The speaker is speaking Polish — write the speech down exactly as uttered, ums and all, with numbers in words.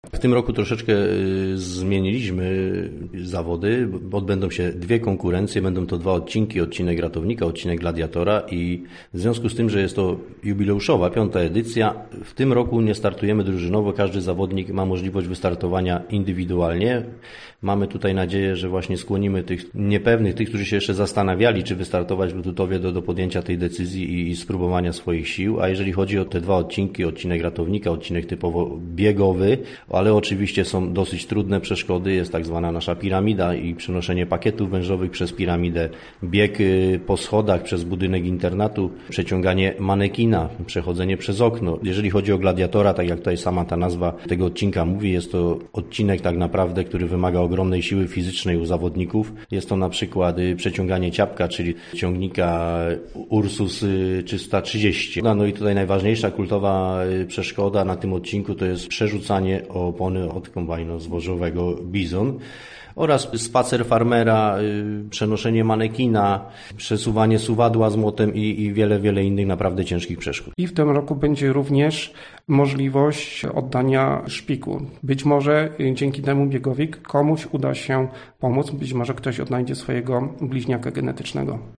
W tym roku troszeczkę zmieniliśmy zawody, bo odbędą się dwie konkurencje, będą to dwa odcinki, odcinek ratownika, odcinek gladiatora i w związku z tym, że jest to jubileuszowa, piąta edycja, w tym roku nie startujemy drużynowo, każdy zawodnik ma możliwość wystartowania indywidualnie. Mamy tutaj nadzieję, że właśnie skłonimy tych niepewnych, tych, którzy się jeszcze zastanawiali, czy wystartować w Lututowie do, do podjęcia tej decyzji i, i spróbowania swoich sił, a jeżeli chodzi o te dwa odcinki, odcinek ratownika, odcinek typowo biegowy, ale oczywiście są dosyć trudne przeszkody, jest tak zwana nasza piramida i przenoszenie pakietów wężowych przez piramidę, bieg po schodach przez budynek internatu, przeciąganie manekina, przechodzenie przez okno. Jeżeli chodzi o gladiatora, tak jak tutaj sama ta nazwa tego odcinka mówi, jest to odcinek tak naprawdę, który wymaga ogromnej siły fizycznej u zawodników. Jest to na przykład przeciąganie ciapka, czyli ciągnika Ursus trzysta trzydzieści. No i tutaj najważniejsza kultowa przeszkoda na tym odcinku to jest przerzucanie opony od kombajnu zbożowego Bizon oraz spacer farmera, przenoszenie manekina, przesuwanie suwadła z młotem i, i wiele, wiele innych naprawdę ciężkich przeszkód. I w tym roku będzie również możliwość oddania szpiku. Być może dzięki temu biegowi komuś uda się pomóc, być może ktoś odnajdzie swojego bliźniaka genetycznego.